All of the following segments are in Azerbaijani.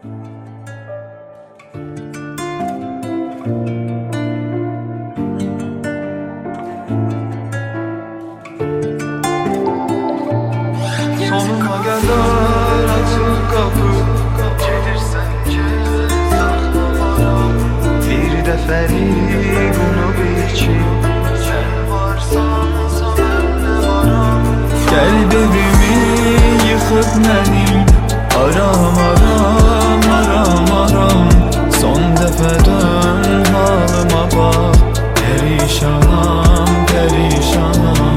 Sonuna kadar açık kapı, gedirsen gel saklamaram. Bir dəfəlik bunu bil ki, sen varsansa ben de varam. Qəlbimi yıxıb mənim, aram aram aram aram. Son dəfə dön halıma bax, perişanam perişanam.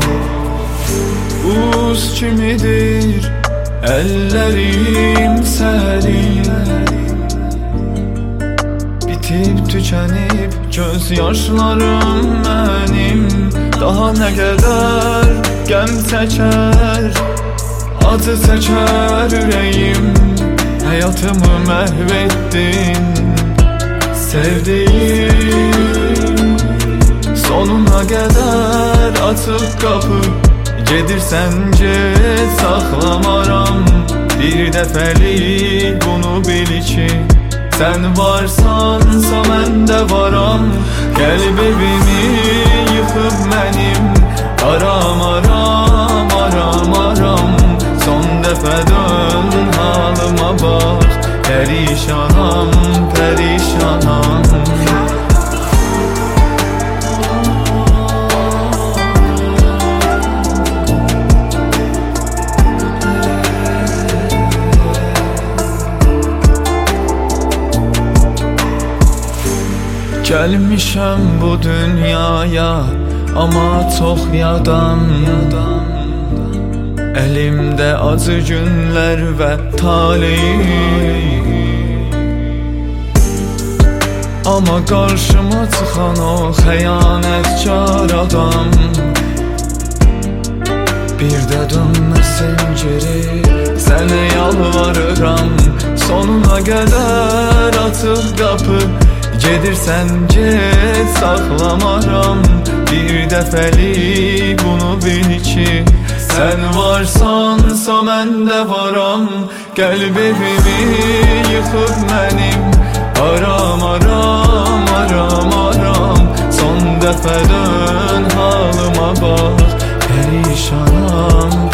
Buz kimidir əllərim sərin, bitib tükənib göz yaşlarım mənim. Daha nə qədər qəm çəkər, acı çəkər ürəyim. Həyatımı məhv etdin sevdiğim. Sonuna qədər açıq qapı, gedirsən get saxlamaram. Bir dəfəlik bunu bil ki, sen varsansa mən də varam. Qəlbimi yıxıb mənim, aram aram aram aram. Son dəfə dön halıma bax, perişanam perişanam. Gəlmişəm bu dünyaya, ama çox yadan. Əlimdə acı günlər və taleyim, ama qarşıma çıxan o xəyanətkar adam. Bir də dönməsin geri, sənə yalvarıram. Sonuna qədər açıq qapı, gedirsən get saxlamaram. Bir dəfəlik bunu bil ki, sen varsansa mən də varam. Qəlbimi yıxıb mənim, aram aram aram aram. Son dəfə dön halıma bax, perişanam